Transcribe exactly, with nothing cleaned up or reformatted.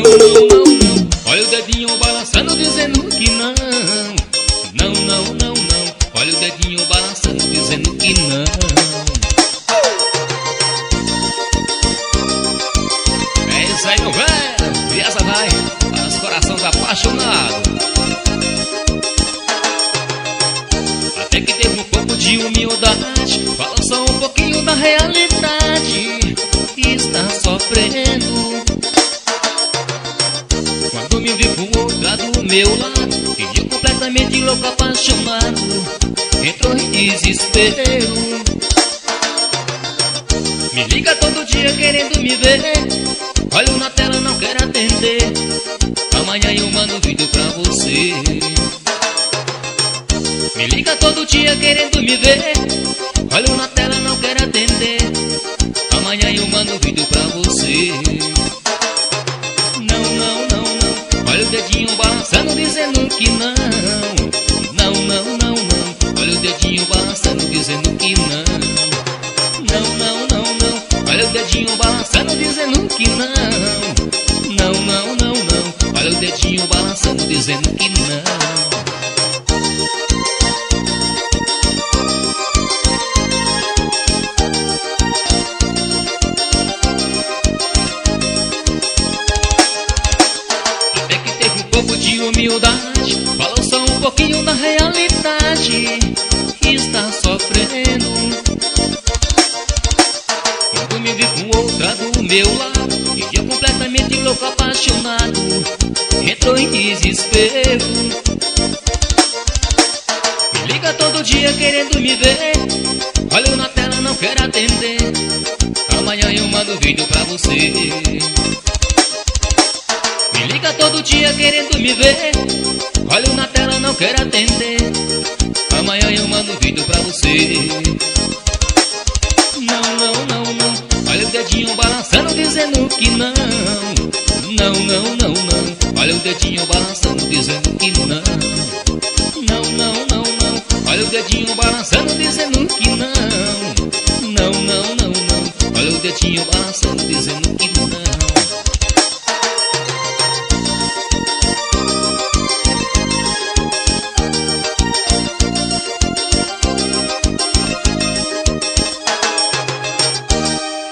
Não, não, não, não. Olha o dedinho balançando dizendo que não. Não, não, não, não. Olha o dedinho balançando dizendo que não. É isso aí, meu velho. E essa vai para os corações apaixonados. Até que teve um pouco de humildade, fala só um pouquinho da realidade. Está sofrendo quando me vi com outra do meu lado, e eu completamente louco, apaixonado, entrou em desespero. Me liga todo dia querendo me ver, olho na tela, não quero atender. Amanhã eu mando vídeo pra você. Me liga todo dia querendo me ver, olho na tela, não quero atender. Amanhã eu mando vídeo pra você. Não, não, não, não. Olha o dedinho balançando dizendo que não. Não, não, não, não. Olha o dedinho balançando dizendo que não. Não, não, não, não. Olha o dedinho balançando dizendo que não. Não, não, não, não. Olha o dedinho balançando dizendo que não. De humildade, falou só um pouquinho da realidade. Está sofrendo quando me vi com outra do meu lado, e eu completamente louco, apaixonado, entrou em desespero. Me liga todo dia querendo me ver, olho na tela, não quero atender. Amanhã eu mando vídeo pra você. Me liga todo dia querendo me ver, olho na tela, não quero atender. Amanhã eu mando vídeo pra você. Não, não, não, não. Olha o dedinho balançando dizendo que não. Não, não, não, não. Olha o dedinho balançando dizendo que não. Não, não, não, não. Olha o dedinho balançando dizendo que não. Não, não, não, não. Olha o dedinho balançando dizendo que não.